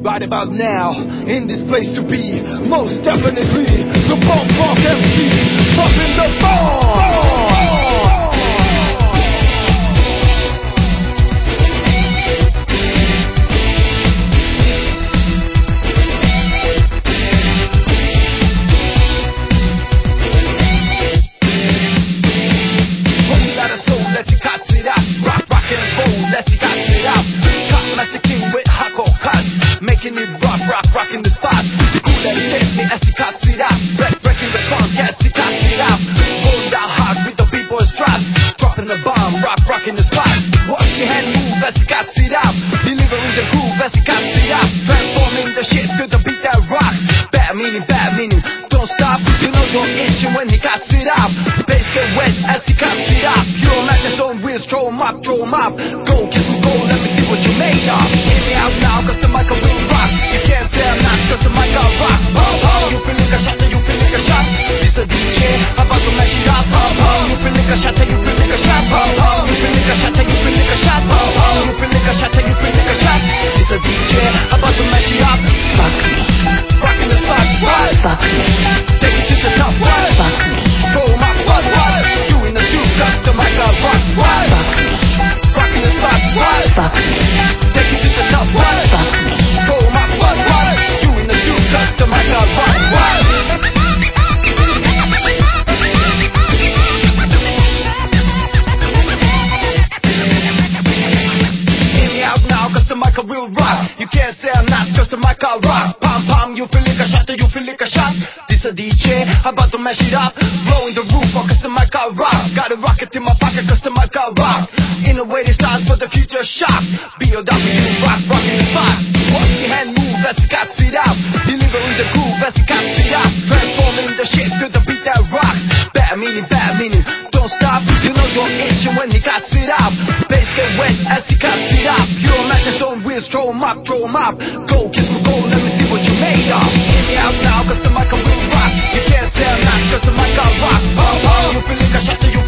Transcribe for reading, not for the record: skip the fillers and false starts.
Right about now, in this place to be, most definitely, the Bump Rock MC, dropping the bomb! Whole lot of soul, let's see cuts it up, rock, rock and roll, let's see cuts it up, cut Master King with hardcore cuts, making it rock, rock, rocking the spot. The cool that it takes me as he cuts it up, breaking the funk as he cuts it up, going down hard with the B-boys trap, dropping the bomb, rock, rocking the spot. Watch the hand move as he cuts it up, delivering the groove as he cuts it up, transforming the shit to the beat that rocks. Bad meaning, don't stop. You know you're itching when he cuts it up. Bass get wet as he cuts it up. Pure madness, don't whiz, throw 'em up. Go, kiss me, go, let me see what you made of. Hear me out now, cause the mic will rock. You can't say I'm not, cause the mic will rock. You feel like a shot, you feel like a shot. This a DJ, about to mash it up. You feel like a shot, you feel like a shot. You feel like a shot, you feel like a shot. You feel like a shot, you feel like a shot. This a DJ, about to mash it up. Fuck me. Rocking the spot, what? Fuck me. Take it to the top, what? Fuck me. Throw 'em up, what? Doing the juice, cause the mic will rock, what? Fuck me. Rocking the spot, what? Fuck me. Take it to the top, what? Fuck me. Throw 'em up, what? Doing the juice, cause the mic will rock, what? Hear me out now, cause the mic will rock. You can't say I'm not, cause the mic will rock. Pom pom, you feel like a shot, you feel like a shot. This a DJ, about to mash it up. Blowing the roof off, cause the mic will rock. Got a rocket in my pocket, cause the mic will rock. In a way, this stands for the future shock. B.O.W. rock, rocking the spot. Watch the hand move as he cuts it up. Delivering the groove as he cuts it up. Transforming the shit to the beat that rocks. Bad meaning, don't stop. You know you're itching when he cuts it up. Bass get wet as he cuts it up. Pure madness, don't whiz, throw 'em up. Go, kiss me, go, let me see what you made of. Hear me out now, cause the mic will rock. You can't say I'm not, cause the mic will rock. You feel like a shot, you